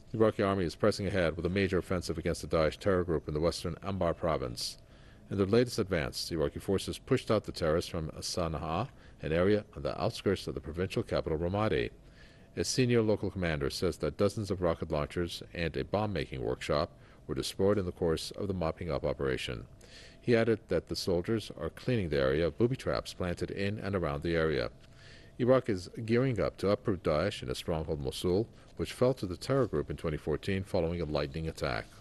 The Iraqi army is pressing ahead with a major offensive against the Daesh terror group in the western Anbar province. In their latest advance, the Iraqi forces pushed out the terrorists from Sana'a, an area on the outskirts of the provincial capital Ramadi. A senior local commander says that dozens of rocket launchers and a bomb-making workshop were destroyed in the course of the mopping-up operation. He added that the soldiers are cleaning the area of booby traps planted in and around the area. Iraq is gearing up to uproot Daesh in a stronghold Mosul, which fell to the terror group in 2014 following a lightning attack.